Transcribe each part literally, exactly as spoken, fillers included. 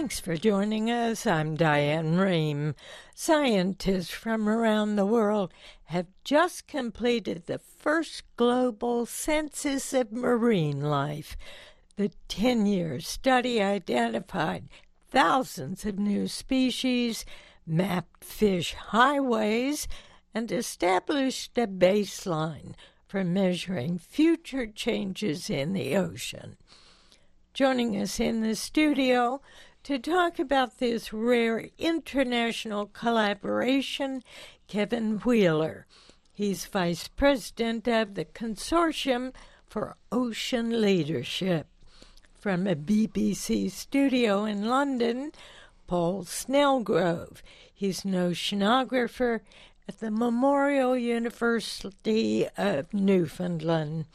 Thanks for joining us. I'm Diane Rehm. Scientists from around the world have just completed the first global census of marine life. The ten-year study identified thousands of new species, mapped fish highways, and established a baseline for measuring future changes in the ocean. Joining us in the studio to talk about this rare international collaboration, Kevin Wheeler. He's Vice President of the Consortium for Ocean Leadership. From a B B C studio in London, Paul Snellgrove. He's an oceanographer at the Memorial University of Newfoundland.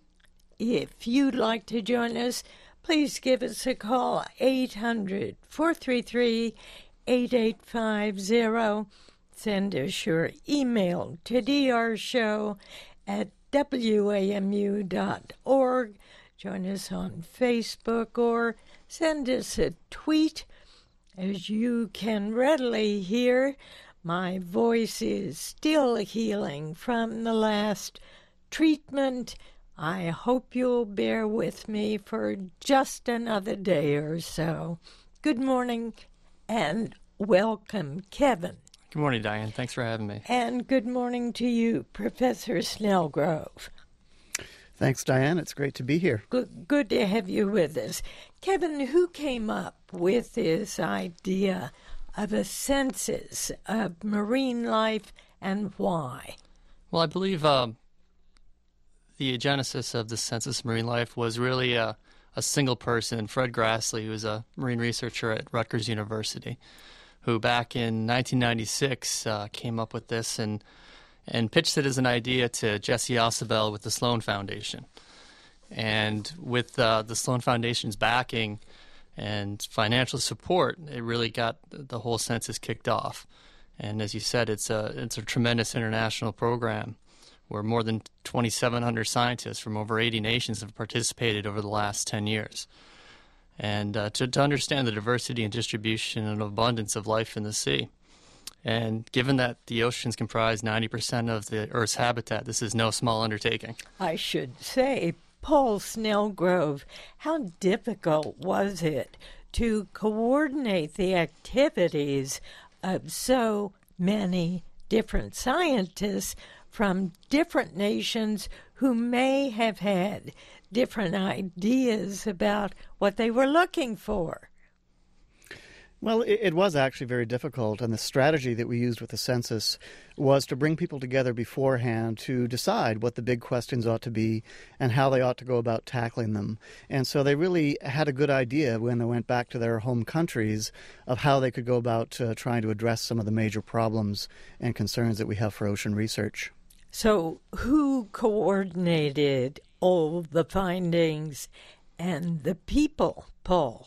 If you'd like to join us, please give us a call, eight hundred, four three three, eight eight five zero. Send us your email to drshow at w a m u dot org. Join us on Facebook or send us a tweet. As you can readily hear, my voice is still healing from the last treatment. I hope you'll bear with me for just another day or so. Good morning and welcome, Kevin. Good morning, Diane. Thanks for having me. And good morning to you, Professor Snellgrove. Thanks, Diane. It's great to be here. Good, good to have you with us. Kevin, who came up with this idea of a census of marine life and why? Well, I believe um, the genesis of the census of marine life was really a, a single person, Fred Grassley, who was a marine researcher at Rutgers University, who back in nineteen ninety-six uh, came up with this and and pitched it as an idea to Jesse Ausubel with the Sloan Foundation. And with uh, the Sloan Foundation's backing and financial support, it really got the whole census kicked off. And as you said, it's a it's a tremendous international program where more than twenty-seven hundred scientists from over eighty nations have participated over the last ten years. And uh, to, to understand the diversity and distribution and abundance of life in the sea. And given that the oceans comprise ninety percent of the Earth's habitat, this is no small undertaking. I should say, Paul Snellgrove, how difficult was it to coordinate the activities of so many different scientists from different nations who may have had different ideas about what they were looking for? Well, it, it was actually very difficult, and the strategy that we used with the census was to bring people together beforehand to decide what the big questions ought to be and how they ought to go about tackling them. And so they really had a good idea when they went back to their home countries of how they could go about uh, trying to address some of the major problems and concerns that we have for ocean research. So who coordinated all the findings and the people, Paul?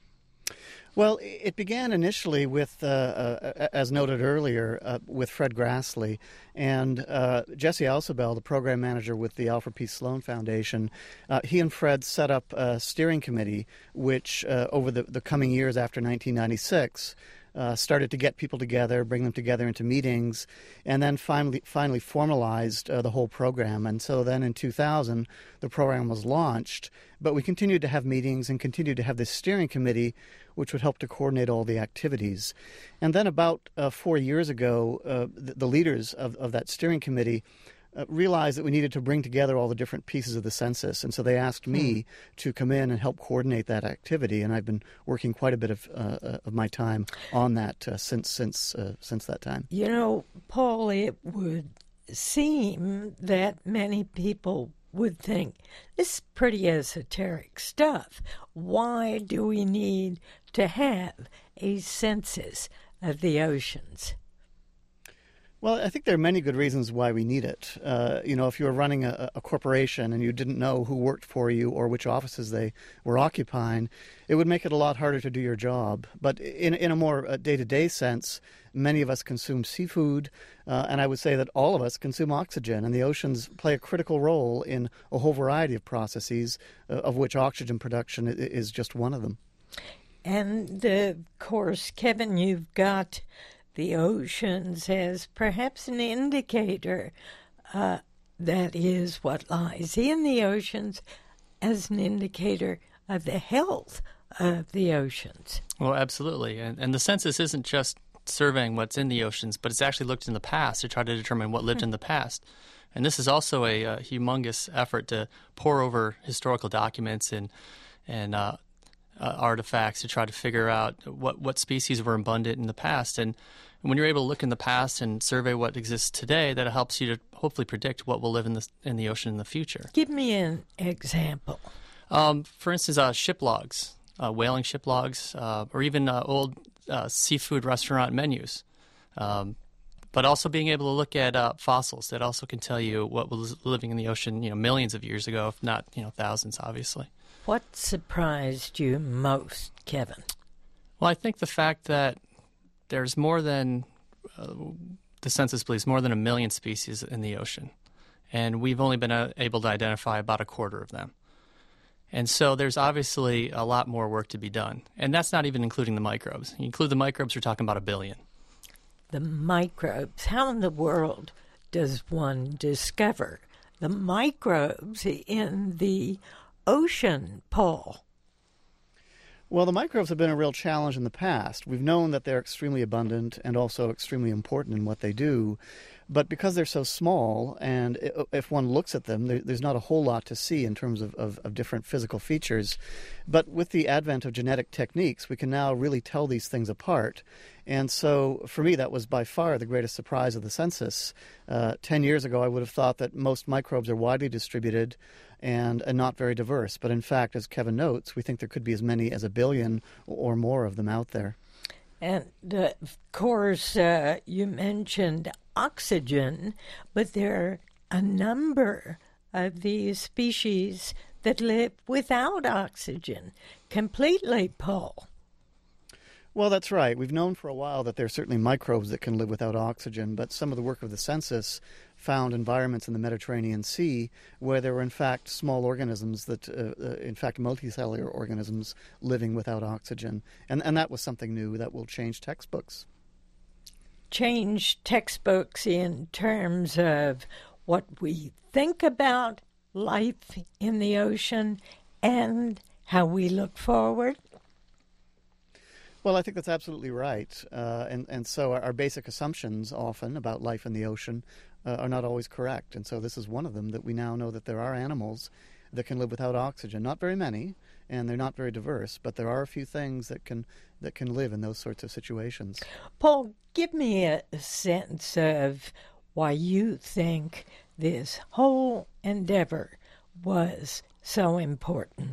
Well, it began initially with, uh, uh, as noted earlier, uh, with Fred Grassley and uh, Jesse Ausubel, the program manager with the Alfred P. Sloan Foundation. Uh, he and Fred set up a steering committee, which uh, over the, the coming years after nineteen ninety-six uh, started to get people together, bring them together into meetings, and then finally finally formalized uh, the whole program. And so then in two thousand, the program was launched, but we continued to have meetings and continued to have this steering committee, which would help to coordinate all the activities. And then about uh, four years ago, uh, the, the leaders of, of that steering committee uh, realized that we needed to bring together all the different pieces of the census. And so they asked me hmm. to come in and help coordinate that activity. And I've been working quite a bit of, uh, of my time on that uh, since since uh, since that time. You know, Paul, it would seem that many people would think, this is pretty esoteric stuff. Why do we need to have a census of the oceans? Well, I think there are many good reasons why we need it. Uh, you know, if you were running a, a corporation and you didn't know who worked for you or which offices they were occupying, it would make it a lot harder to do your job. But in, in a more uh, day-to-day sense, many of us consume seafood, uh, and I would say that all of us consume oxygen, and the oceans play a critical role in a whole variety of processes, uh, of which oxygen production is just one of them. And uh, of course, Kevin, you've got the oceans as perhaps an indicator. Uh, that is what lies in the oceans as an indicator of the health of the oceans. Well, absolutely. And, and the census isn't just surveying what's in the oceans, but it's actually looked in the past to try to determine what lived in the past. And this is also a, a humongous effort to pore over historical documents and and uh, uh, artifacts to try to figure out what, what species were abundant in the past. And when you're able to look in the past and survey what exists today, that helps you to hopefully predict what will live in the, in the ocean in the future. Give me an example. Um, for instance, uh, ship logs, uh, whaling ship logs, uh, or even uh, old uh, seafood restaurant menus. Um, but also being able to look at uh, fossils that also can tell you what was living in the ocean, you know, millions of years ago, if not, you know, thousands, obviously. What surprised you most, Kevin? Well, I think the fact that there's more than, uh, the census believes, more than a million species in the ocean. And we've only been uh, able to identify about a quarter of them. And so there's obviously a lot more work to be done. And that's not even including the microbes. You include the microbes, we're talking about a billion. The microbes. How in the world does one discover the microbes in the ocean, Paul? Well, the microbes have been a real challenge in the past. We've known that they're extremely abundant and also extremely important in what they do. But because they're so small, and if one looks at them, there's not a whole lot to see in terms of, of, of different physical features. But with the advent of genetic techniques, we can now really tell these things apart. And so for me, that was by far the greatest surprise of the census. Uh, ten years ago, I would have thought that most microbes are widely distributed and, and not very diverse. But in fact, as Kevin notes, we think there could be as many as a billion or more of them out there. And, uh, of course, uh, you mentioned oxygen, but there are a number of these species that live without oxygen completely, Paul. Well, that's right. We've known for a while that there are certainly microbes that can live without oxygen, but some of the work of the census found environments in the Mediterranean Sea where there were, in fact, small organisms that, uh, uh, in fact, multicellular organisms living without oxygen. And, and that was something new that will change textbooks. Change textbooks in terms of what we think about life in the ocean and how we look forward? Well, I think that's absolutely right. Uh, and, and so our, our basic assumptions often about life in the ocean uh, are not always correct. And so this is one of them, that we now know that there are animals that can live without oxygen. Not very many, and they're not very diverse, but there are a few things that can that can live in those sorts of situations. Paul, give me a sense of why you think this whole endeavor was so important.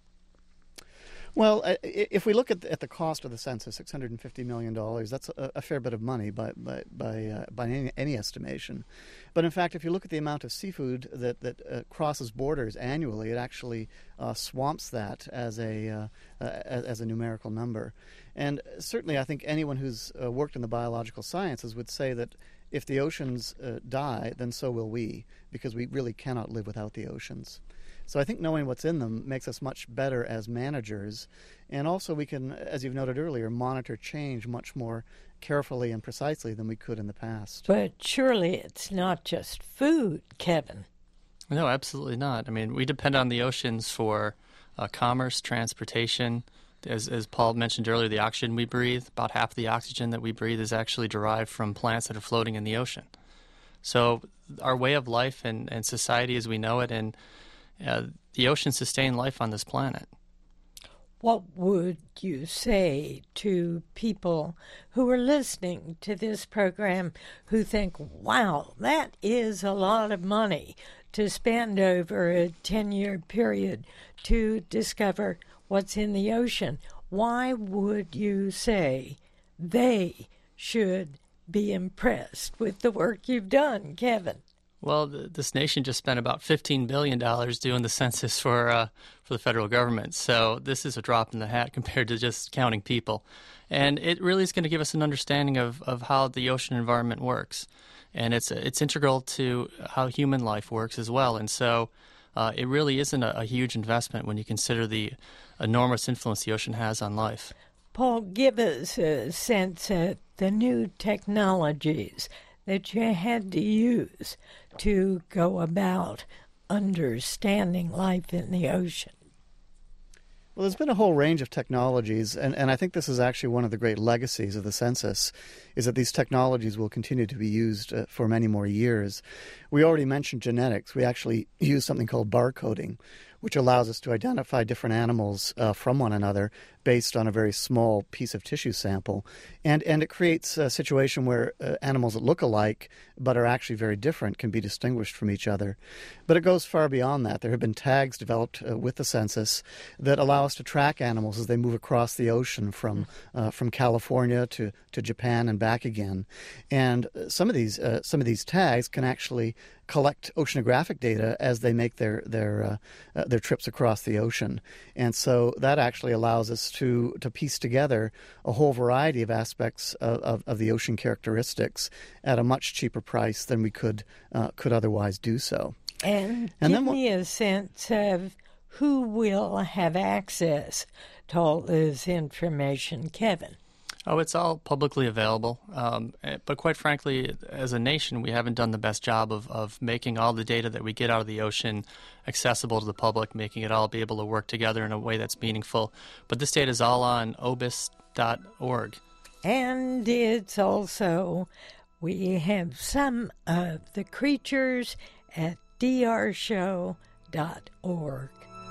Well, if we look at the, at the cost of the census, six hundred fifty million dollars, that's a, a fair bit of money by by by, uh, by any, any estimation. But in fact, if you look at the amount of seafood that that uh, crosses borders annually, it actually uh, swamps that as a uh, uh, as, as a numerical number. And certainly, I think anyone who's uh, worked in the biological sciences would say that if the oceans uh, die, then so will we, because we really cannot live without the oceans. So I think knowing what's in them makes us much better as managers. And also we can, as you've noted earlier, monitor change much more carefully and precisely than we could in the past. But surely it's not just food, Kevin. No, absolutely not. I mean, we depend on the oceans for uh, commerce, transportation. As, as Paul mentioned earlier, the oxygen we breathe, about half of the oxygen that we breathe is actually derived from plants that are floating in the ocean. So our way of life and, and society as we know it, and Uh, the oceans sustain life on this planet. What would you say to people who are listening to this program who think, wow, that is a lot of money to spend over a ten-year period to discover what's in the ocean? Why would you say they should be impressed with the work you've done, Kevin? Well, th- this nation just spent about fifteen billion dollars doing the census for uh, for the federal government. So this is a drop in the hat compared to just counting people. And it really is going to give us an understanding of, of how the ocean environment works. And it's it's integral to how human life works as well. And so uh, it really isn't a, a huge investment when you consider the enormous influence the ocean has on life. Paul, give us a sense of the new technologies that you had to use to go about understanding life in the ocean. Well, there's been a whole range of technologies, and, and I think this is actually one of the great legacies of the census, is that these technologies will continue to be used uh, for many more years. We already mentioned genetics. We actually use something called barcoding, which allows us to identify different animals uh, from one another based on a very small piece of tissue sample. And and it creates a situation where uh, animals that look alike but are actually very different can be distinguished from each other. But it goes far beyond that. There have been tags developed uh, with the census that allow us to track animals as they move across the ocean from uh, from California to, to Japan and back again. And some of these uh, some of these tags can actually collect oceanographic data as they make their their uh, uh, their trips across the ocean, and so that actually allows us to to piece together a whole variety of aspects of, of, of the ocean characteristics at a much cheaper price than we could uh, could otherwise do so. And, and give then, me a sense of who will have access to all this information, Kevin. Oh, it's all publicly available. Um, but quite frankly, as a nation, we haven't done the best job of, of making all the data that we get out of the ocean accessible to the public, making it all be able to work together in a way that's meaningful. But this data is all on O B I S dot org. And it's also, we have some of the creatures at d r show dot org.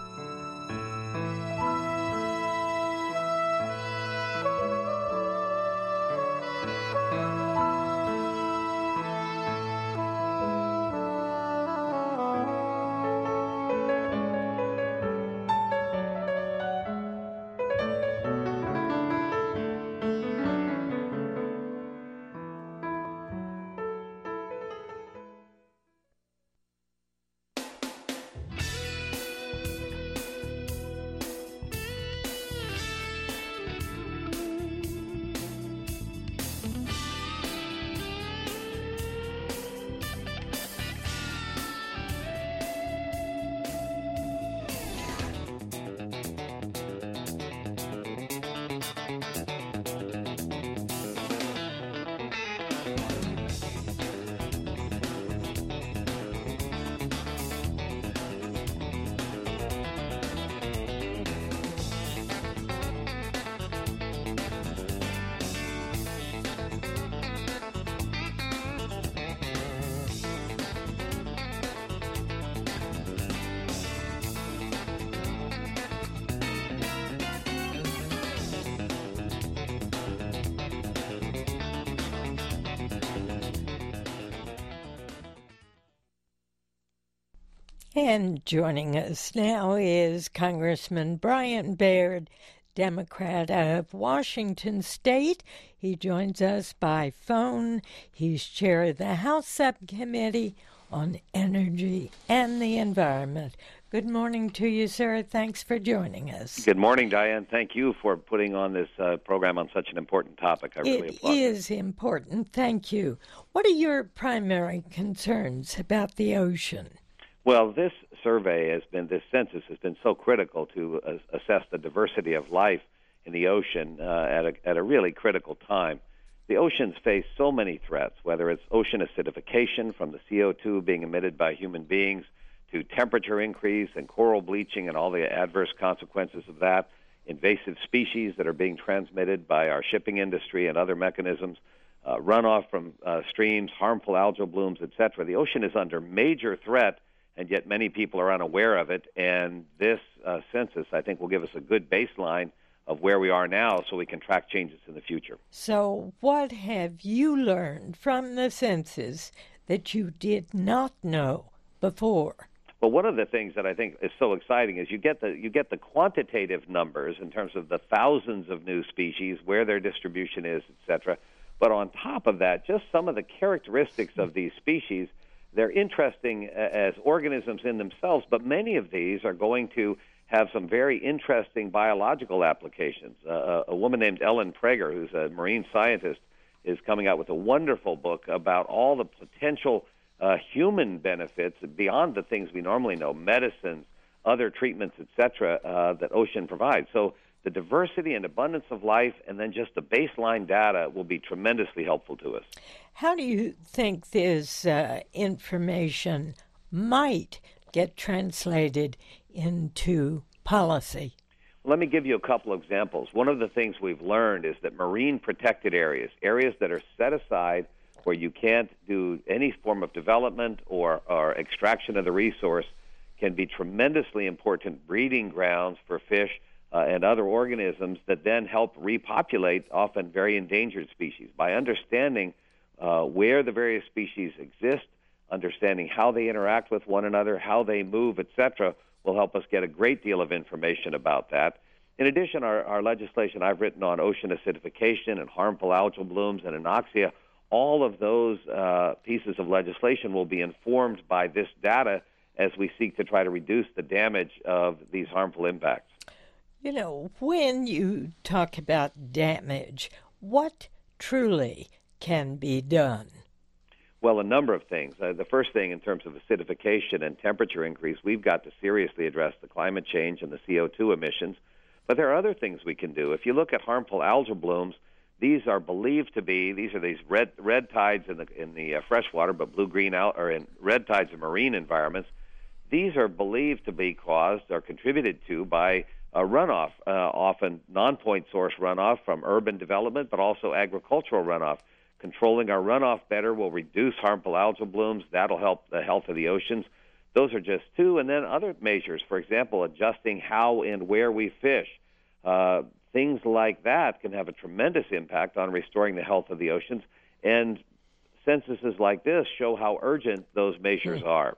And joining us now is Congressman Brian Baird, Democrat of Washington State. He joins us by phone. He's chair of the House Subcommittee on Energy and the Environment. Good morning to you, sir. Thanks for joining us. Good morning, Diane. Thank you for putting on this uh, program on such an important topic. I really it applaud It is important. Thank you. What are your primary concerns about the ocean? Well, this survey has been, this census has been so critical to uh, assess the diversity of life in the ocean uh, at, a, at a really critical time. The oceans face so many threats, whether it's ocean acidification from the C O two being emitted by human beings, to temperature increase and coral bleaching and all the adverse consequences of that, invasive species that are being transmitted by our shipping industry and other mechanisms, uh, runoff from uh, streams, harmful algal blooms, et cetera. The ocean is under major threat, and yet many people are unaware of it. And this uh, census, I think, will give us a good baseline of where we are now so we can track changes in the future. So what have you learned from the census that you did not know before? Well, one of the things that I think is so exciting is you get the you get the quantitative numbers in terms of the thousands of new species, where their distribution is, et cetera. But on top of that, just some of the characteristics of these species. They're interesting as organisms in themselves, but many of these are going to have some very interesting biological applications. Uh, a woman named Ellen Prager, who's a marine scientist, is coming out with a wonderful book about all the potential uh, human benefits beyond the things we normally know, medicines, other treatments, et cetera, uh, that ocean provides. So the diversity and abundance of life and then just the baseline data will be tremendously helpful to us. How do you think this uh, information might get translated into policy? Let me give you a couple of examples. One of the things we've learned is that marine protected areas, areas that are set aside where you can't do any form of development or, or extraction of the resource, can be tremendously important breeding grounds for fish uh, and other organisms that then help repopulate often very endangered species. By understanding uh, where the various species exist, understanding how they interact with one another, how they move, et cetera, will help us get a great deal of information about that. In addition, our, our legislation I've written on ocean acidification and harmful algal blooms and anoxia, all of those uh, pieces of legislation will be informed by this data as we seek to try to reduce the damage of these harmful impacts. You know, when you talk about damage, what truly can be done? Well, a number of things. Uh, the first thing, in terms of acidification and temperature increase, we've got to seriously address the climate change and the C O two emissions. But there are other things we can do. If you look at harmful algal blooms, these are believed to be, these are these red red tides in the in the uh, freshwater, but blue-green al- or in red tides in marine environments. These are believed to be caused or contributed to by a runoff, uh, often non-point source runoff from urban development, but also agricultural runoff. Controlling our runoff better will reduce harmful algal blooms. That'll help the health of the oceans. Those are just two. And then other measures, for example, adjusting how and where we fish. Uh, things like that can have a tremendous impact on restoring the health of the oceans. And censuses like this show how urgent those measures are.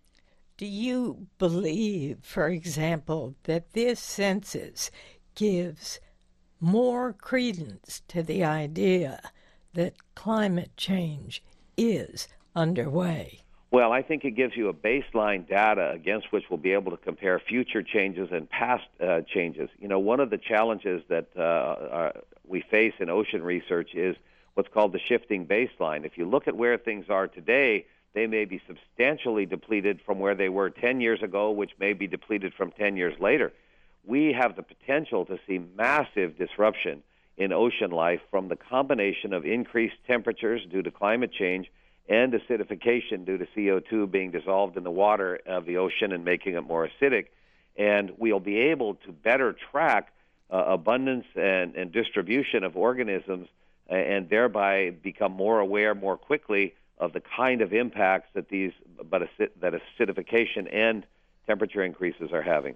Do you believe, for example, that this census gives more credence to the idea that climate change is underway? Well, I think it gives you a baseline data against which we'll be able to compare future changes and past uh, changes. You know, one of the challenges that uh, uh, we face in ocean research is what's called the shifting baseline. If you look at where things are today, they may be substantially depleted from where they were ten years ago, which may be depleted from ten years later. We have the potential to see massive disruption in ocean life from the combination of increased temperatures due to climate change and acidification due to C O two being dissolved in the water of the ocean and making it more acidic. And we'll be able to better track uh, abundance and, and distribution of organisms uh, and thereby become more aware more quickly of the kind of impacts that these but acid, that acidification and temperature increases are having.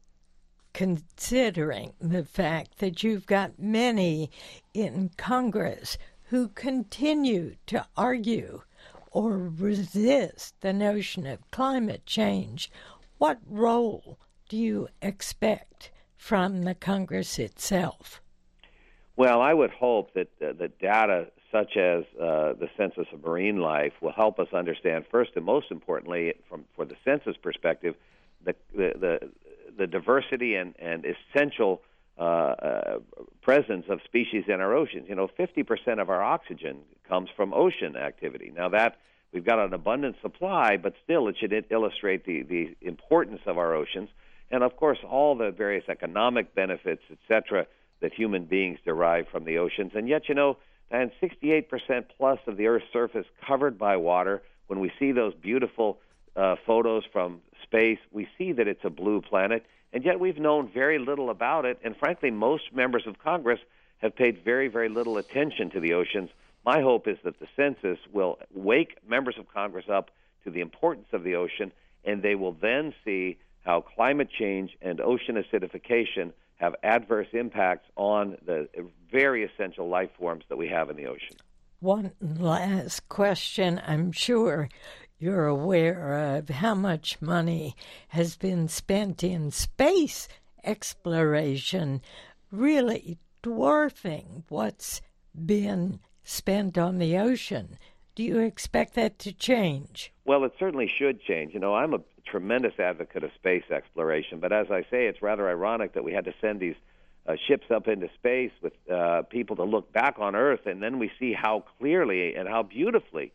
Considering the fact that you've got many in Congress who continue to argue or resist the notion of climate change, what role do you expect from the Congress itself? Well, I would hope that uh, the data such as uh, the Census of Marine Life will help us understand, first and most importantly, from for the census perspective, the the, the, the diversity and, and essential uh, uh, presence of species in our oceans. You know, fifty percent of our oxygen comes from ocean activity. Now that we've got an abundant supply, but still it should illustrate the, the importance of our oceans, and of course all the various economic benefits, et cetera, that human beings derive from the oceans. And yet, you know, and sixty-eight percent plus of the Earth's surface covered by water. When we see those beautiful uh, photos from space, we see that it's a blue planet, and yet we've known very little about it, and frankly, most members of Congress have paid very, very little attention to the oceans. My hope is that the census will wake members of Congress up to the importance of the ocean, and they will then see how climate change and ocean acidification have adverse impacts on the very essential life forms that we have in the ocean. One last question. I'm sure you're aware of how much money has been spent in space exploration, really dwarfing what's been spent on the ocean. Do you expect that to change? Well, it certainly should change. You know, I'm a tremendous advocate of space exploration, but as I say, it's rather ironic that we had to send these uh, ships up into space with uh, people to look back on Earth, and then we see how clearly and how beautifully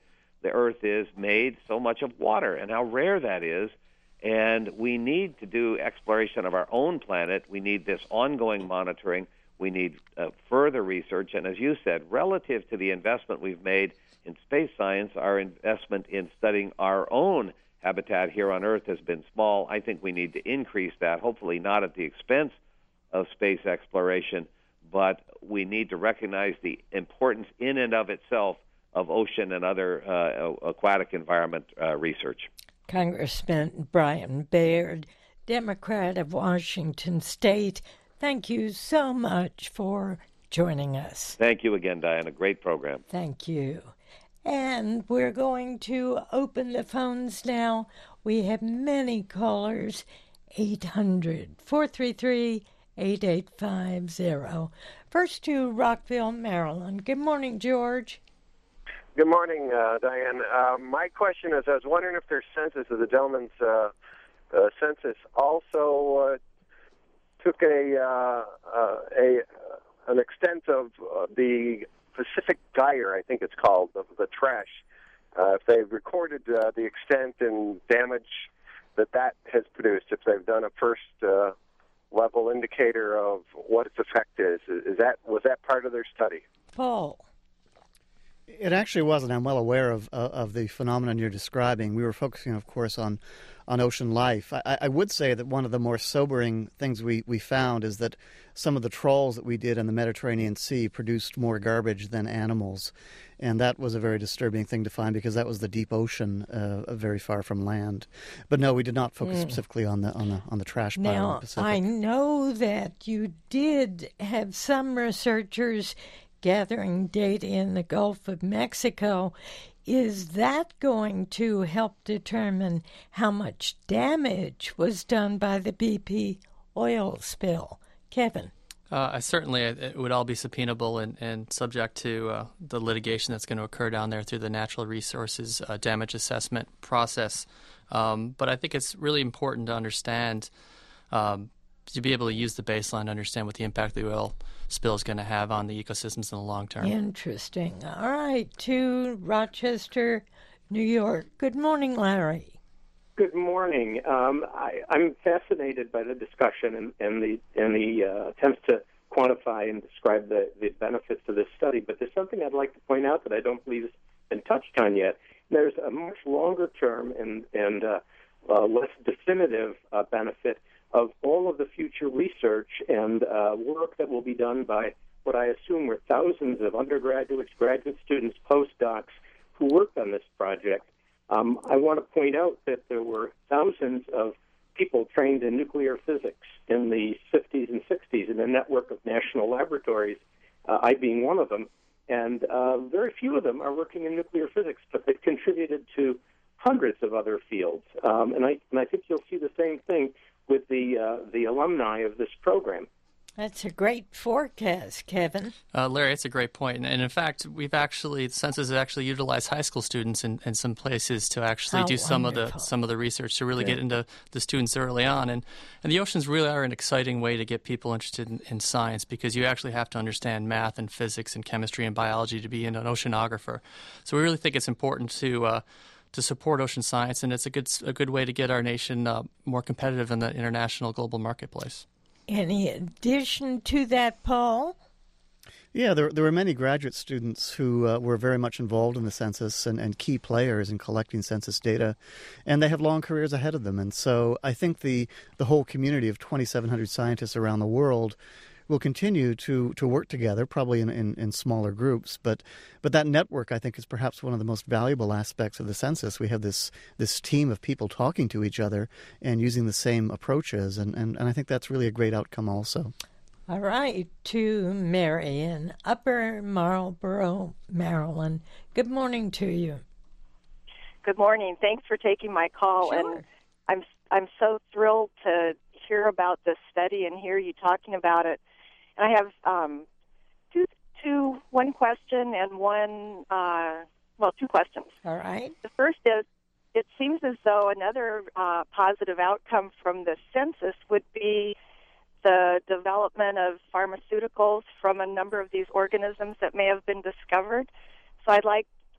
the Earth is made so much of water and how rare that is. And we need to do exploration of our own planet. We need this ongoing monitoring. We need uh, further research. And as you said, relative to the investment we've made in space science, our investment in studying our own habitat here on Earth has been small. I think we need to increase that, hopefully not at the expense of space exploration, but we need to recognize the importance in and of itself of ocean and other uh, aquatic environment uh, research. Congressman Brian Baird, Democrat of Washington State, thank you so much for joining us. Thank you again, Diane. A great program. Thank you. And we're going to open the phones now. We have many callers, eight hundred, four three three, eight eight five zero. First to Rockville, Maryland. Good morning, George. Good morning, uh, Diane. Uh, my question is, I was wondering if their census, of the gentleman's uh, uh, census, also uh, took a, uh, uh, a an extent of uh, the Pacific Gyre, I think it's called, of the trash. Uh, if they've recorded uh, the extent and damage that that has produced, if they've done a first uh, level indicator of what its effect is, is that was that part of their study? Paul. It actually wasn't. I'm well aware of uh, of the phenomenon you're describing. We were focusing, of course, on, on ocean life. I, I would say that one of the more sobering things we, we found is that some of the trawls that we did in the Mediterranean Sea produced more garbage than animals. And that was a very disturbing thing to find because that was the deep ocean, uh, very far from land. But no, we did not focus mm. specifically on the on the on the trash pile now, in the Pacific. I know that you did have some researchers gathering data in the Gulf of Mexico. Is that going to help determine how much damage was done by the B P oil spill? Kevin? Uh, certainly, it would all be subpoenable and, and subject to uh, the litigation that's going to occur down there through the Natural Resources uh, Damage Assessment process. Um, but I think it's really important to understand um, to be able to use the baseline to understand what the impact of the oil spill is going to have on the ecosystems in the long term. Interesting. All right, to Rochester, New York. Good morning, Larry. Good morning. Um, I, I'm fascinated by the discussion and, and the and the uh, attempts to quantify and describe the, the benefits of this study. But there's something I'd like to point out that I don't believe has been touched on yet. There's a much longer term and and uh, uh, less definitive uh, benefit of all of the future research and uh, work that will be done by what I assume were thousands of undergraduates, graduate students, postdocs who worked on this project. Um, I want to point out that there were thousands of people trained in nuclear physics in the fifties and sixties in a network of national laboratories, uh, I being one of them, and uh, very few of them are working in nuclear physics, but they've contributed to hundreds of other fields. Um, and I and I think you'll see the same thing with the uh, the alumni of this program. That's a great forecast, Kevin. Uh, Larry, it's a great point. And, and in fact, we've actually, the census has actually utilized high school students in, in some places to actually How do some wonderful. of the some of the research to really Good. get into the students early on. And, and the oceans really are an exciting way to get people interested in, in science because you actually have to understand math and physics and chemistry and biology to be an oceanographer. So we really think it's important to uh, to support ocean science, and it's a good a good way to get our nation uh, more competitive in the international global marketplace. Any addition to that, Paul? Yeah, there, there were many graduate students who uh, were very much involved in the census and, and key players in collecting census data, and they have long careers ahead of them. And so I think the, the whole community of twenty-seven hundred scientists around the world will continue to, to work together, probably in, in, in smaller groups. But but that network, I think, is perhaps one of the most valuable aspects of the census. We have this this team of people talking to each other and using the same approaches, and, and, and I think that's really a great outcome also. All right, to Mary in Upper Marlboro, Maryland. Good morning to you. Good morning. Thanks for taking my call. Sure. And I'm I'm so thrilled to hear about this study and hear you talking about it. And I have um, two, two, one question and one, uh, well, two questions. All right. The first is, it seems as though another uh, positive outcome from the census would be the development of pharmaceuticals from a number of these organisms that may have been discovered. So I'd like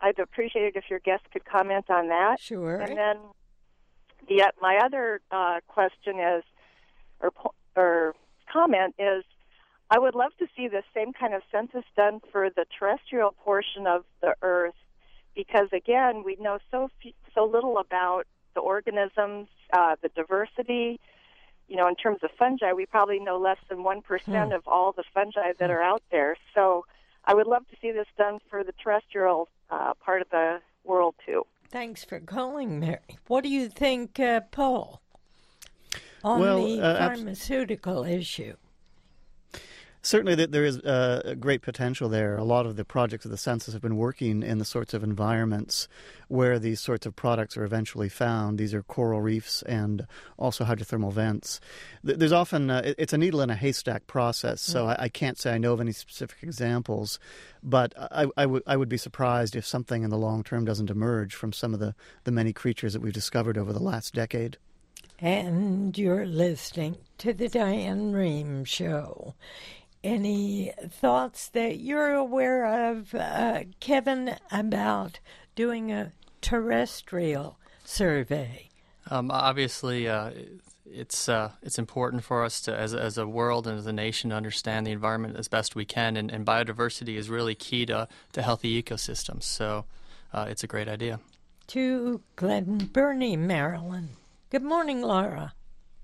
I'd appreciate it if your guest could comment on that. Sure. And then the, my other uh, question is, or, or comment is, I would love to see the same kind of census done for the terrestrial portion of the Earth, because, again, we know so few, so little about the organisms, uh, the diversity. You know, in terms of fungi, we probably know less than one percent hmm. of all the fungi that are out there. So I would love to see this done for the terrestrial uh, part of the world, too. Thanks for calling, Mary. What do you think, uh, Paul, on well, the uh, pharmaceutical abs- issue? Certainly, there is uh, great potential there. A lot of the projects of the census have been working in the sorts of environments where these sorts of products are eventually found. These are coral reefs and also hydrothermal vents. There's often, uh, it's a needle in a haystack process, so mm. I, I can't say I know of any specific examples, but I, I, w- I would be surprised if something in the long term doesn't emerge from some of the, the many creatures that we've discovered over the last decade. And you're listening to the Diane Rehm Show. Any thoughts that you're aware of, uh, Kevin, about doing a terrestrial survey? Um, obviously, uh, it's uh, it's important for us to, as as a world and as a nation, to understand the environment as best we can, and, and biodiversity is really key to to healthy ecosystems. So, uh, it's a great idea. To Glen Burnie, Maryland. Good morning, Laura.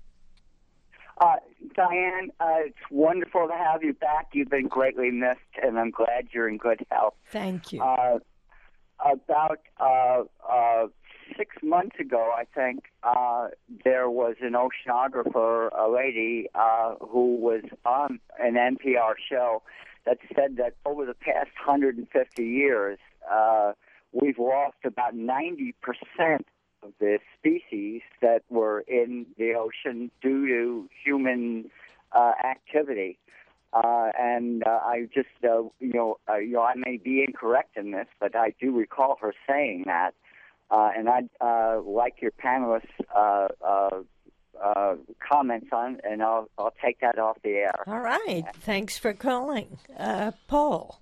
Uh, Diane, uh, it's wonderful to have you back. You've been greatly missed, and I'm glad you're in good health. Thank you. Uh, about uh, uh, six months ago, I think, uh, there was an oceanographer, a lady, uh, who was on an N P R show that said that over the past one hundred fifty years, uh, we've lost about ninety percent of the species that were in the ocean due to human uh, activity. Uh, and uh, I just, uh, you know, uh, you know, I may be incorrect in this, but I do recall her saying that. Uh, and I'd uh, like your panelists' uh, uh, uh, comments on, and I'll I'll take that off the air. All right. Thanks for calling, uh, Paul.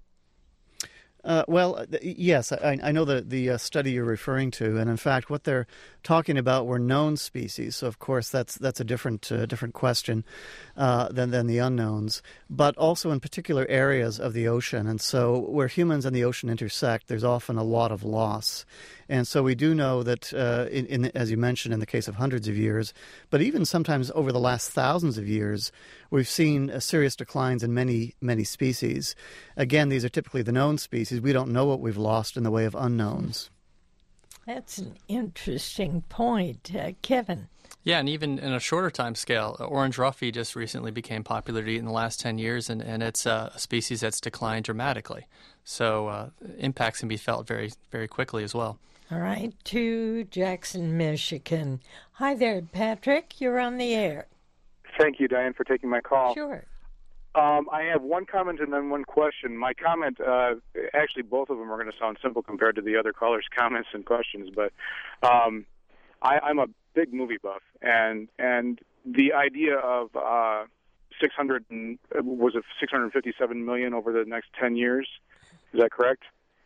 Uh, well, yes, I, I know the, the uh, study you're referring to, and in fact, what they're talking about were known species. So, of course, that's that's a different uh, different question uh, than than the unknowns. But also in particular areas of the ocean, and so where humans and the ocean intersect, there's often a lot of loss. And so we do know that, uh, in, in, as you mentioned, in the case of hundreds of years, but even sometimes over the last thousands of years, we've seen uh, serious declines in many, many species. Again, these are typically the known species. We don't know what we've lost in the way of unknowns. That's an interesting point. Uh, Kevin? Yeah, and even in a shorter time scale, orange roughy just recently became popular to eat in the last ten years, and, and it's uh, a species that's declined dramatically. So uh, impacts can be felt very, very quickly as well. All right, to Jackson, Michigan. Hi there, Patrick. You're on the air. Thank you, Diane, for taking my call. Sure. Um, I have one comment and then one question. My comment, uh, actually, both of them are going to sound simple compared to the other callers' comments and questions, but um, I, I'm a big movie buff, and and the idea of uh, six hundred and, was it six hundred fifty-seven million over the next ten years? Is that correct?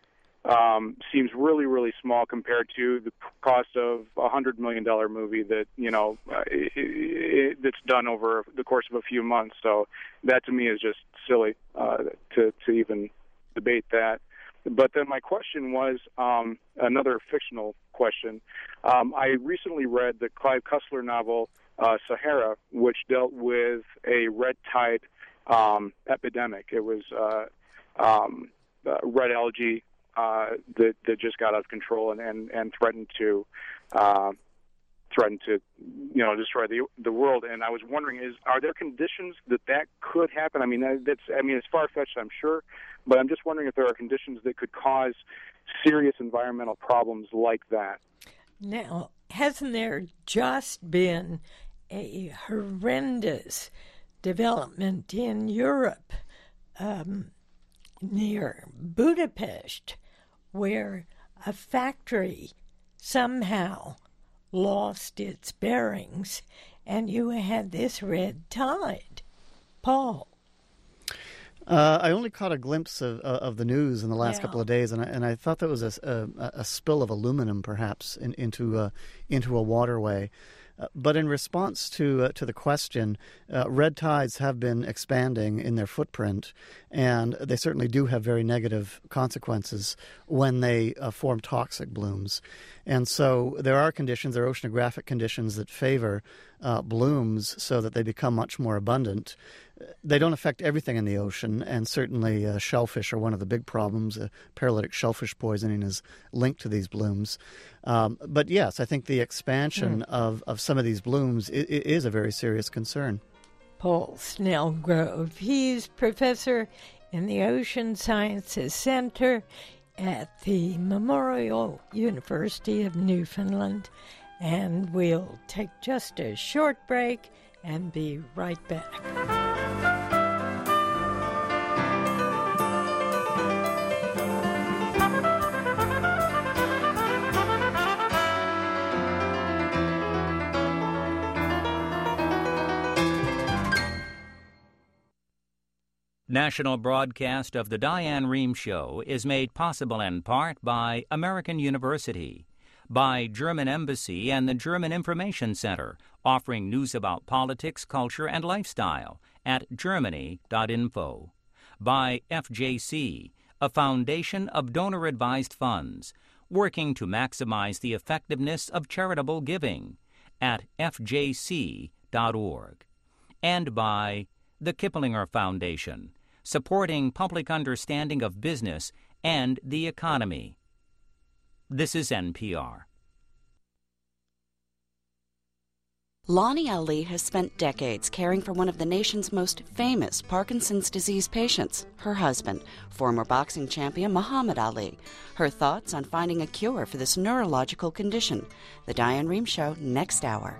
Um, seems really, really small compared to the cost of a hundred million dollar movie that you know uh, it, it, that's done over the course of a few months. So that to me is just silly uh, to to even debate that. But then my question was um, another fictional question. Um, I recently read the Clive Cussler novel uh, Sahara, which dealt with a red tide um, epidemic. It was uh, um, uh, red algae. Uh, that that just got out of control and, and, and threatened to uh, threatened to you know destroy the the world. And I was wondering, is are there conditions that that could happen? I mean, that's I mean, it's far fetched, I'm sure, but I'm just wondering if there are conditions that could cause serious environmental problems like that. Now, hasn't there just been a horrendous development in Europe um, near Budapest, where a factory somehow lost its bearings and you had this red tide? Paul? Uh, I only caught a glimpse of uh, of the news in the last Yeah. couple of days, and I, and I thought that was a, a, a spill of aluminum, perhaps, in, into a, into a waterway. Uh, but in response to uh, to the question, uh, red tides have been expanding in their footprint, and they certainly do have very negative consequences when they uh, form toxic blooms. And so there are conditions, there are oceanographic conditions that favor uh, blooms so that they become much more abundant. They don't affect everything in the ocean, and certainly uh, shellfish are one of the big problems. Uh, paralytic shellfish poisoning is linked to these blooms. Um, but yes, I think the expansion mm. of, of some of these blooms i- i- is a very serious concern. Paul Snellgrove. He's professor in the Ocean Sciences Center at the Memorial University of Newfoundland. And we'll take just a short break and be right back. National broadcast of the Diane Rehm Show is made possible in part by American University, by German Embassy and the German Information Center, offering news about politics, culture, and lifestyle at germany dot info, by F J C, a foundation of donor-advised funds, working to maximize the effectiveness of charitable giving at f j c dot org, and by the Kiplinger Foundation, supporting public understanding of business and the economy. This is N P R. Lonnie Ali has spent decades caring for one of the nation's most famous Parkinson's disease patients, her husband, former boxing champion Muhammad Ali. Her thoughts on finding a cure for this neurological condition. The Diane Rehm Show, next hour.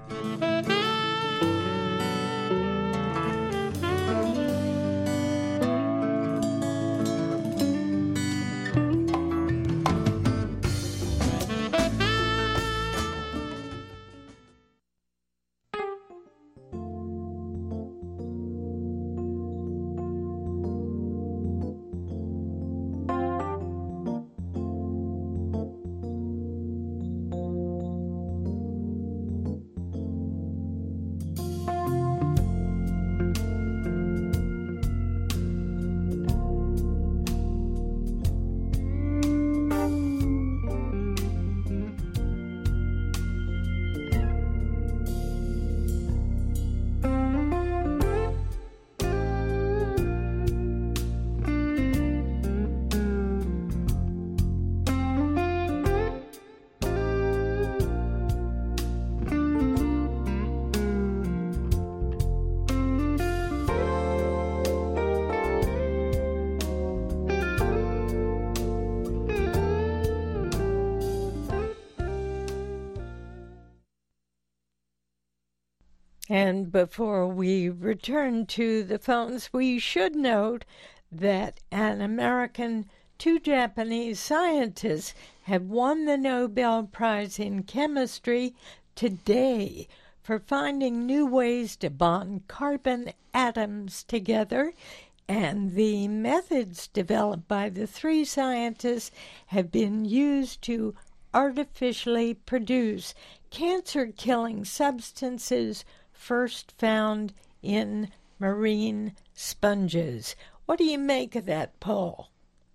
And before we return to the phones, we should note that an American, two Japanese scientists have won the Nobel Prize in Chemistry today for finding new ways to bond carbon atoms together. And the methods developed by the three scientists have been used to artificially produce cancer-killing substances first found in marine sponges. What do you make of that, Paul?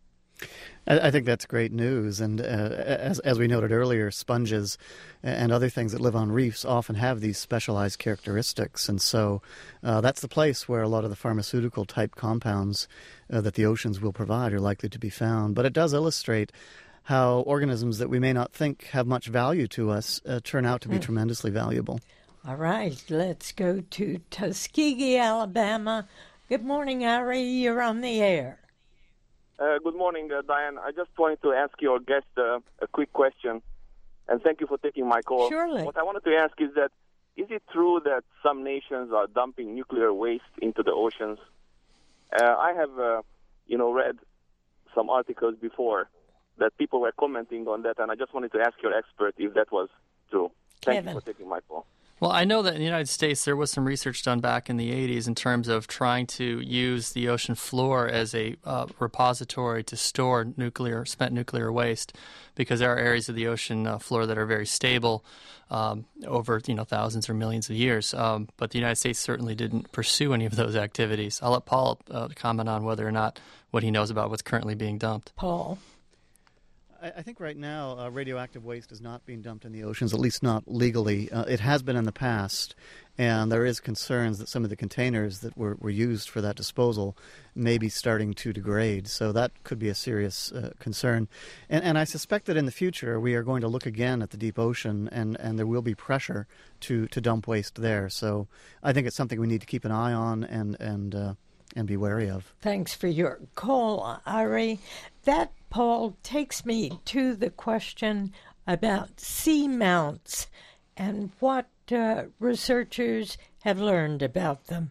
I, I think that's great news. And uh, as, as we noted earlier, sponges and other things that live on reefs often have these specialized characteristics. And so uh, that's the place where a lot of the pharmaceutical-type compounds uh, that the oceans will provide are likely to be found. But it does illustrate how organisms that we may not think have much value to us uh, turn out to be mm. tremendously valuable. All right, let's go to Tuskegee, Alabama. Good morning, Ari. You're on the air. Uh, good morning, uh, Diane. I just wanted to ask your guest uh, a quick question, and thank you for taking my call. Surely. What I wanted to ask is that, is it true that some nations are dumping nuclear waste into the oceans? Uh, I have, uh, you know, read some articles before that people were commenting on that, and I just wanted to ask your expert if that was true. Thank Kevin. you for taking my call. Well, I know that in the United States there was some research done back in the eighties in terms of trying to use the ocean floor as a uh, repository to store nuclear spent nuclear waste, because there are areas of the ocean uh, floor that are very stable um, over you know thousands or millions of years. Um, but the United States certainly didn't pursue any of those activities. I'll let Paul uh, comment on whether or not what he knows about what's currently being dumped. Paul. I think right now uh, radioactive waste is not being dumped in the oceans, at least not legally. Uh, it has been in the past, and there is concerns that some of the containers that were, were used for that disposal may be starting to degrade. So that could be a serious uh, concern. And, and I suspect that in the future we are going to look again at the deep ocean, and, and there will be pressure to, to dump waste there. So I think it's something we need to keep an eye on and, and uh, and be wary of. Thanks for your call, Ari. That, Paul, takes me to the question about seamounts and what uh, researchers have learned about them.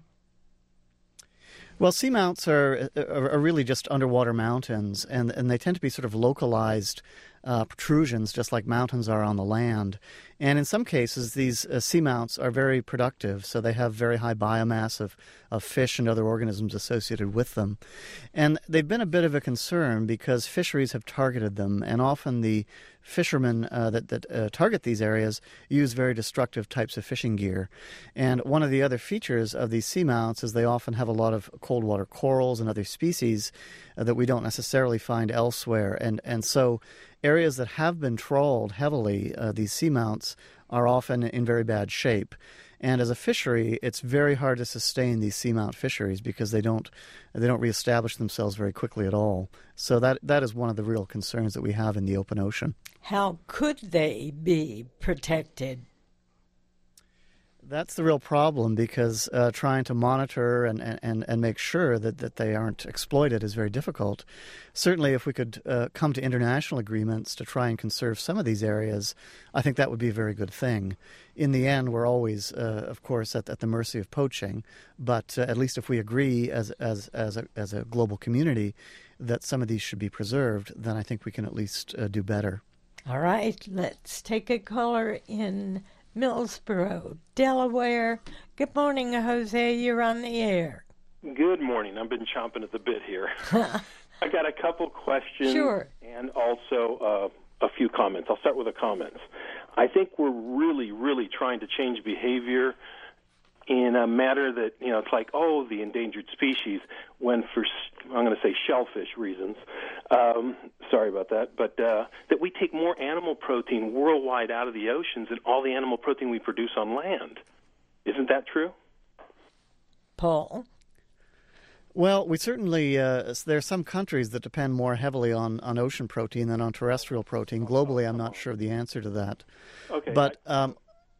Well, seamounts are, are are really just underwater mountains, and, and they tend to be sort of localized uh, protrusions, just like mountains are on the land. And in some cases, these uh, seamounts are very productive, so they have very high biomass of, of fish and other organisms associated with them. And they've been a bit of a concern because fisheries have targeted them, and often the fishermen uh, that, that uh, target these areas use very destructive types of fishing gear. And one of the other features of these seamounts is they often have a lot of cold water corals and other species uh, that we don't necessarily find elsewhere. And, and so areas that have been trawled heavily, uh, these seamounts, are often in very bad shape. And as a fishery, it's very hard to sustain these seamount fisheries because they don't they don't reestablish themselves very quickly at all. So that that is one of the real concerns that we have in the open ocean. How could they be protected? That's the real problem, because uh, trying to monitor and, and, and make sure that, that they aren't exploited is very difficult. Certainly, if we could uh, come to international agreements to try and conserve some of these areas, I think that would be a very good thing. In the end, we're always, uh, of course, at, at the mercy of poaching, but uh, at least if we agree as, as, as, a, as a global community that some of these should be preserved, then I think we can at least uh, do better. All right, let's take a caller in Millsboro, Delaware. Good morning, Jose. You're on the air. Good morning. I've been chomping at the bit here. I got a couple questions sure. and also uh, a few comments. I'll start with the comments. I think we're really, really trying to change behavior in a matter that, you know, it's like, oh, the endangered species, when for, I'm going to say shellfish reasons, um, sorry about that, but uh, that we take more animal protein worldwide out of the oceans than all the animal protein we produce on land. Isn't that true? Paul? Well, we certainly, uh, there are some countries that depend more heavily on, on ocean protein than on terrestrial protein. Globally, I'm not sure of the answer to that. Okay. But, um,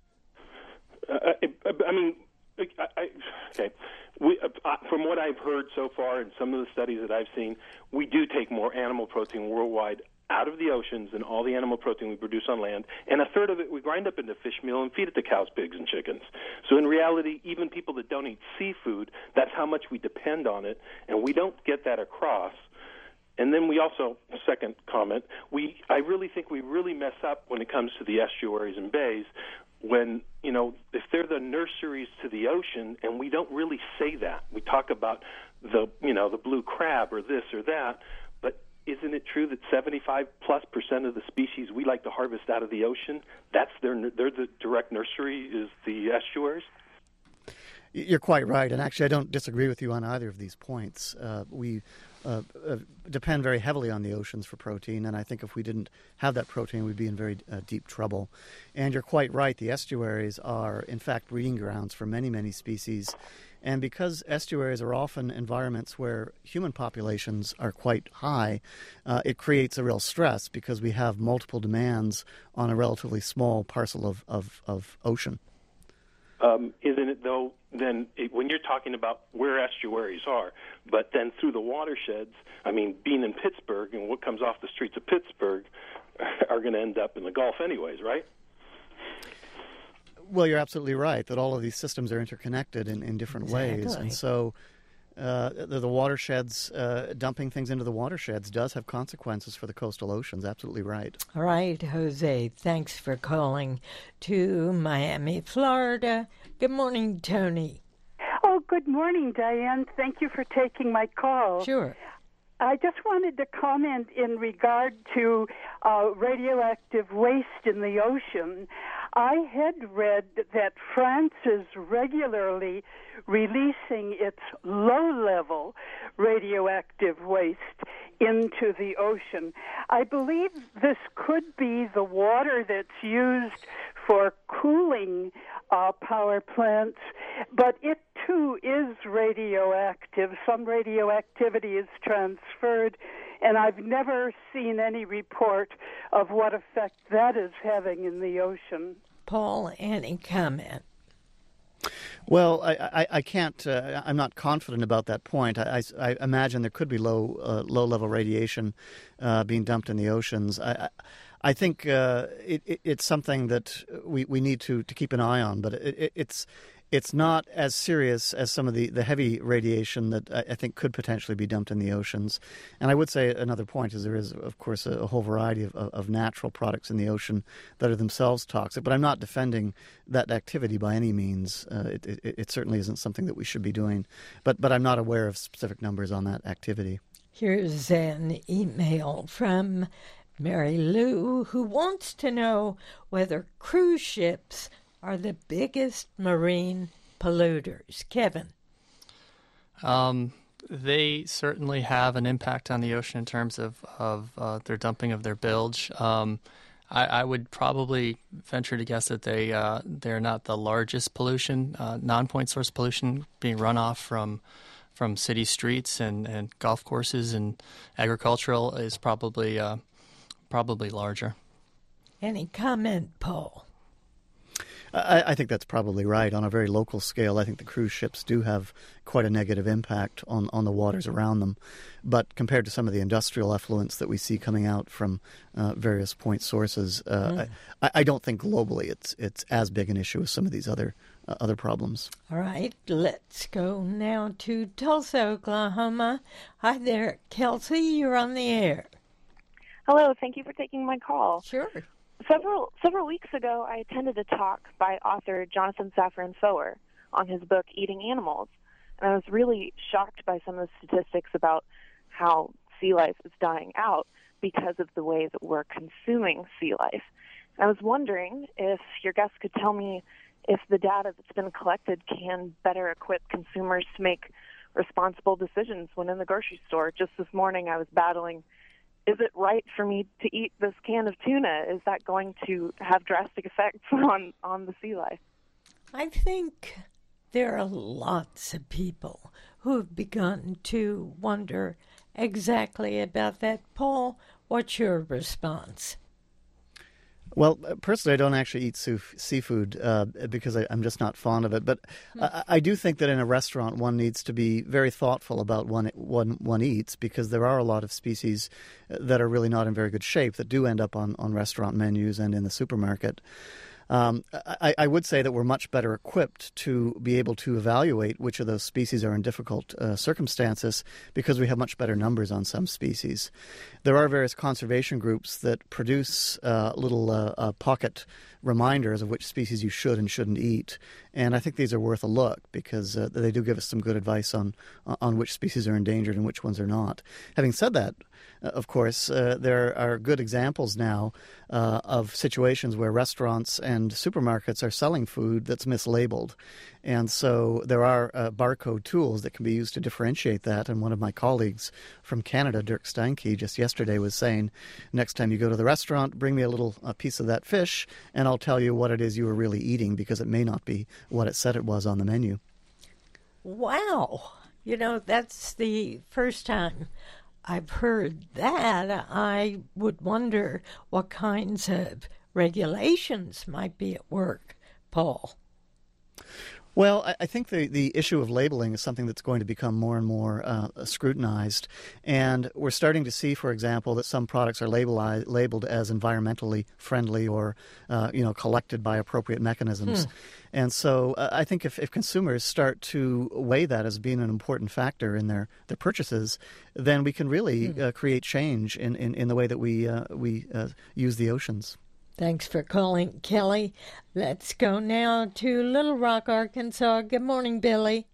uh, I, I mean, I, I, okay. We, uh, from what I've heard so far and some of the studies that I've seen, we do take more animal protein worldwide out of the oceans than all the animal protein we produce on land, and a third of it we grind up into fish meal and feed it to cows, pigs, and chickens. So in reality, even people that don't eat seafood, that's how much we depend on it, and we don't get that across. And then we also, second comment, we I really think we really mess up when it comes to the estuaries and bays when, you know, if they're the nurseries to the ocean, and we don't really say that. We talk about the, you know, the blue crab or this or that, but isn't it true that seventy-five plus percent of the species we like to harvest out of the ocean, that's their, they're the direct nursery is the estuaries? You're quite right, and actually I don't disagree with you on either of these points. Uh, we uh, uh, depend very heavily on the oceans for protein, and I think if we didn't have that protein, we'd be in very uh, deep trouble. And you're quite right, the estuaries are, in fact, breeding grounds for many, many species. And because estuaries are often environments where human populations are quite high, uh, it creates a real stress because we have multiple demands on a relatively small parcel of, of, of ocean. Um, isn't it, though, then it, when you're talking about where estuaries are, but then through the watersheds, I mean, being in Pittsburgh and what comes off the streets of Pittsburgh are going to end up in the Gulf anyways, right? Well, you're absolutely right that all of these systems are interconnected in, in different exactly. ways. And so uh, the, the watersheds, uh, dumping things into the watersheds does have consequences for the coastal oceans. Absolutely right. All right, Jose, thanks for calling to Miami, Florida. Good morning, Tony. Oh, good morning, Diane. Thank you for taking my call. Sure. I just wanted to comment in regard to uh, radioactive waste in the ocean. I had read that France is regularly releasing its low-level radioactive waste into the ocean. I believe this could be the water that's used for cooling uh, power plants, but it too is radioactive. Some radioactivity is transferred, and I've never seen any report of what effect that is having in the ocean. Paul, any comment? Well, I, I, I can't. Uh, I'm not confident about that point. I, I, I imagine there could be low uh, low level radiation uh, being dumped in the oceans. I, I, I think uh, it, it, it's something that we, we need to, to keep an eye on, but it, it, it's it's not as serious as some of the, the heavy radiation that I, I think could potentially be dumped in the oceans. And I would say another point is there is, of course, a, a whole variety of, of natural products in the ocean that are themselves toxic. But I'm not defending that activity by any means. Uh, it, it, it certainly isn't something that we should be doing. But, but I'm not aware of specific numbers on that activity. Here's an email from Mary Lou, who wants to know whether cruise ships are the biggest marine polluters. Kevin? Um, they certainly have an impact on the ocean in terms of, of uh, their dumping of their bilge. Um, I, I would probably venture to guess that they, uh, they're not the largest pollution, uh, non-point source pollution being runoff from from city streets and, and golf courses and agricultural is probably uh, probably larger. Any comment, Paul? I, I think that's probably right. On a very local scale, I think the cruise ships do have quite a negative impact on, on the waters around them. But compared to some of the industrial effluents that we see coming out from uh, various point sources, uh, mm. I, I don't think globally it's it's as big an issue as some of these other uh, other problems. All right, let's go now to Tulsa, Oklahoma. Hi there, Kelsey. You're on the air. Hello. Thank you for taking my call. Sure. Several several weeks ago, I attended a talk by author Jonathan Safran Foer on his book Eating Animals, and I was really shocked by some of the statistics about how sea life is dying out because of the way that we're consuming sea life. And I was wondering if your guests could tell me if the data that's been collected can better equip consumers to make responsible decisions when in the grocery store. Just this morning, I was battling, is it right for me to eat this can of tuna? Is that going to have drastic effects on, on the sea life? I think there are lots of people who have begun to wonder exactly about that. Paul, what's your response? Well, personally, I don't actually eat seafood uh, because I, I'm just not fond of it. But hmm. I, I do think that in a restaurant, one needs to be very thoughtful about what one, one eats, because there are a lot of species that are really not in very good shape that do end up on, on restaurant menus and in the supermarket. Um, I, I would say that we're much better equipped to be able to evaluate which of those species are in difficult uh, circumstances because we have much better numbers on some species. There are various conservation groups that produce uh, little uh, uh, pocket reminders of which species you should and shouldn't eat, and I think these are worth a look because uh, they do give us some good advice on on which species are endangered and which ones are not. Having said that, uh, of course, uh, there are good examples now uh, of situations where restaurants and supermarkets are selling food that's mislabeled. And so there are uh, barcode tools that can be used to differentiate that. And one of my colleagues from Canada, Dirk Steinke, just yesterday was saying, next time you go to the restaurant, bring me a little a piece of that fish, and I'll tell you what it is you were really eating, because it may not be what it said it was on the menu. Wow. You know, that's the first time I've heard that. I would wonder what kinds of regulations might be at work, Paul. Well, I, I think the, the issue of labeling is something that's going to become more and more uh, scrutinized. And we're starting to see, for example, that some products are labelized, labeled as environmentally friendly or, uh, you know, collected by appropriate mechanisms. Hmm. And so uh, I think if, if consumers start to weigh that as being an important factor in their, their purchases, then we can really hmm. uh, create change in, in, in the way that we, uh, we uh, use the oceans. Thanks for calling, Kelly. Let's go now to Little Rock, Arkansas. Good morning, Billy.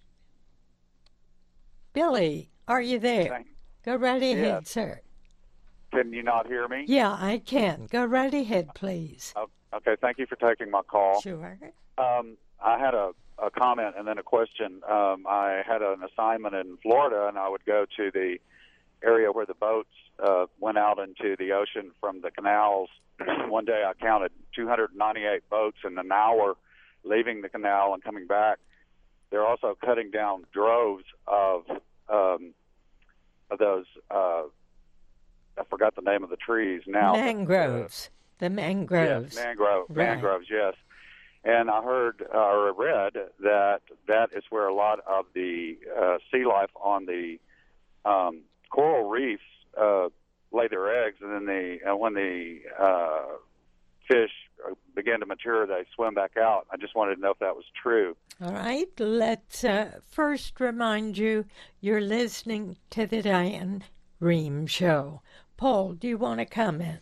Billy, are you there? Thank- Go right ahead, yes. sir. Can you not hear me? Yeah, I can. Go right ahead, please. Oh, okay, thank you for taking my call. Sure. Um, I had a, a comment and then a question. Um, I had an assignment in Florida, and I would go to the area where the boats uh, went out into the ocean from the canals. One day I counted two hundred ninety-eight boats in an hour leaving the canal and coming back. They're also cutting down droves of, um, of those, uh, I forgot the name of the trees now. Mangroves. But, uh, the mangroves. Yes, mangrove, right. mangroves, yes. And I heard uh, or read that that is where a lot of the uh, sea life on the um, coral reefs uh, lay their eggs, and then the and when the uh, fish begin to mature, they swim back out. I just wanted to know if that was true. All right. Let's uh, first remind you you're listening to the Diane Rehm Show. Paul, do you want to comment?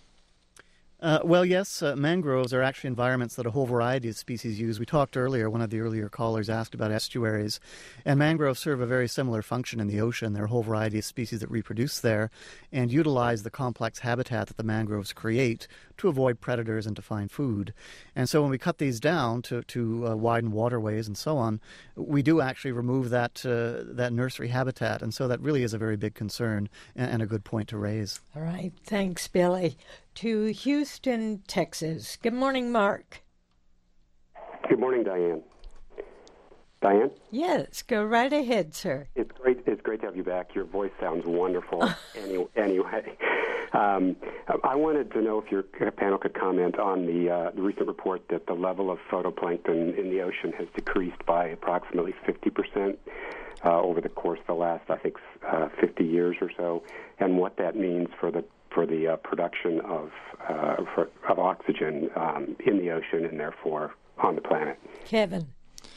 Uh, well, yes, uh, mangroves are actually environments that a whole variety of species use. We talked earlier, one of the earlier callers asked about estuaries, and mangroves serve a very similar function in the ocean. There are a whole variety of species that reproduce there and utilize the complex habitat that the mangroves create to avoid predators and to find food. And so when we cut these down to, to uh, widen waterways and so on, we do actually remove that, uh, that nursery habitat, and so that really is a very big concern and, and a good point to raise. All right. Thanks, Billy. To Houston, Texas. Good morning, Mark. Good morning, Diane. Diane? Yes, go right ahead, sir. It's great. It's great to have you back. Your voice sounds wonderful. any, anyway, um, I wanted to know if your panel could comment on the, uh, the recent report that the level of phytoplankton in the ocean has decreased by approximately fifty percent uh, over the course of the last, I think, uh, fifty years or so, and what that means for the for the uh, production of uh, for, of oxygen um, in the ocean and therefore on the planet. Kevin.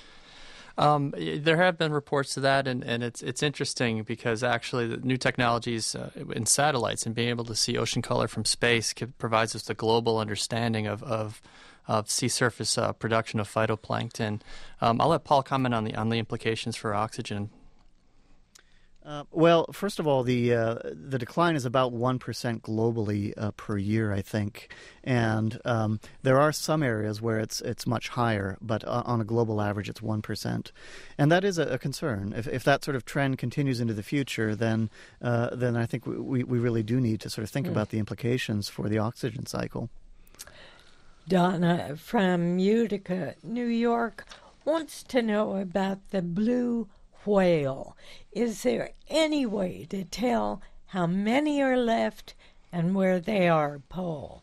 Um, there have been reports to that, and, and it's it's interesting because actually the new technologies uh, in satellites and being able to see ocean color from space provides us a global understanding of, of, of sea surface uh, production of phytoplankton. Um, I'll let Paul comment on the on the implications for oxygen. Uh, well, first of all, the uh, the decline is about one percent globally uh, per year, I think, and um, there are some areas where it's it's much higher, but uh, on a global average, it's one percent, and that is a, a concern. If if that sort of trend continues into the future, then uh, then I think we we really do need to sort of think mm. about the implications for the oxygen cycle. Donna from Utica, New York, wants to know about the blue whale. Is there any way to tell how many are left and where they are, Paul?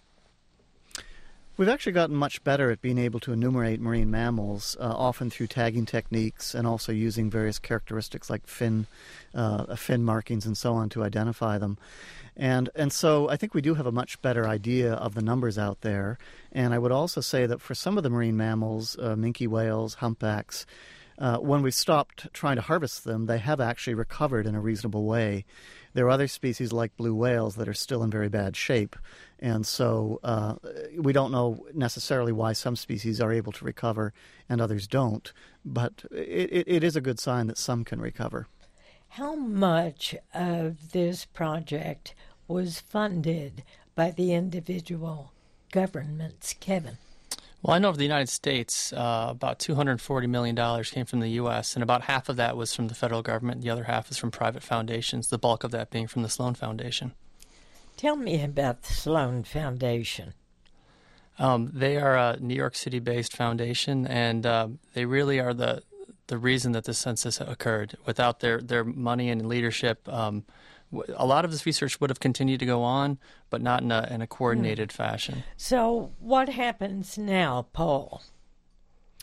We've actually gotten much better at being able to enumerate marine mammals, uh, often through tagging techniques and also using various characteristics like fin, uh, fin markings and so on to identify them. And and so I think we do have a much better idea of the numbers out there. And I would also say that for some of the marine mammals, uh, minke whales, humpbacks, Uh, when we've stopped trying to harvest them, they have actually recovered in a reasonable way. There are other species like blue whales that are still in very bad shape, and so uh, we don't know necessarily why some species are able to recover and others don't, but it, it, it is a good sign that some can recover. How much of this project was funded by the individual governments, Kevin? Well, I know of the United States, uh, about two hundred forty million dollars came from the U S, and about half of that was from the federal government. The other half is from private foundations, the bulk of that being from the Sloan Foundation. Tell me about the Sloan Foundation. Um, they are a New York City-based foundation, and uh, they really are the the reason that the census occurred. Without their, their money and leadership, um, a lot of this research would have continued to go on, but not in a, in a coordinated mm. fashion. So what happens now, Paul?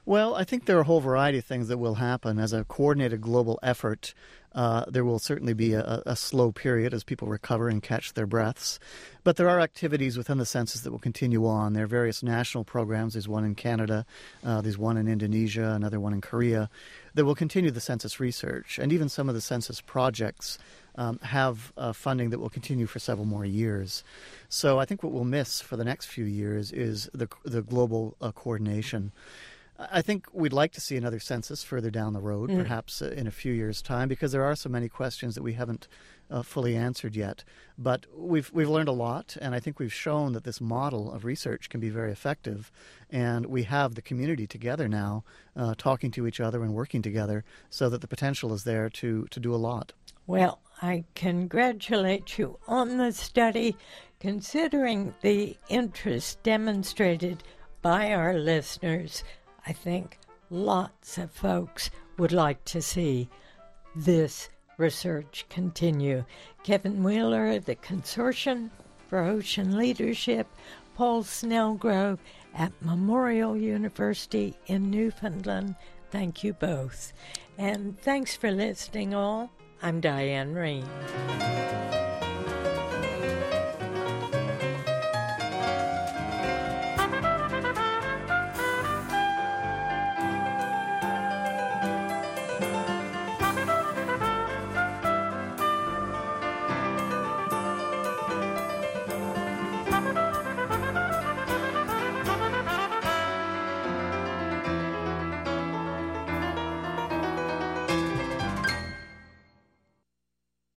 Well, I think there are a whole variety of things that will happen. As a coordinated global effort, uh, there will certainly be a, a slow period as people recover and catch their breaths. But there are activities within the census that will continue on. There are various national programs. There's one in Canada, uh, there's one in Indonesia, another one in Korea, that will continue the census research. And even some of the census projects um, have uh, funding that will continue for several more years. So I think what we'll miss for the next few years is the, the global uh, coordination. I think we'd like to see another census further down the road, mm. perhaps uh, in a few years' time, because there are so many questions that we haven't uh, fully answered yet. But we've we've learned a lot, and I think we've shown that this model of research can be very effective. And we have the community together now, uh, talking to each other and working together, so that the potential is there to, to do a lot. Well, I congratulate you on the study, considering the interest demonstrated by our listeners. I think lots of folks would like to see this research continue. Kevin Wheeler, the Consortium for Ocean Leadership, Paul Snellgrove at Memorial University in Newfoundland, thank you both. And thanks for listening all. I'm Diane Rehm.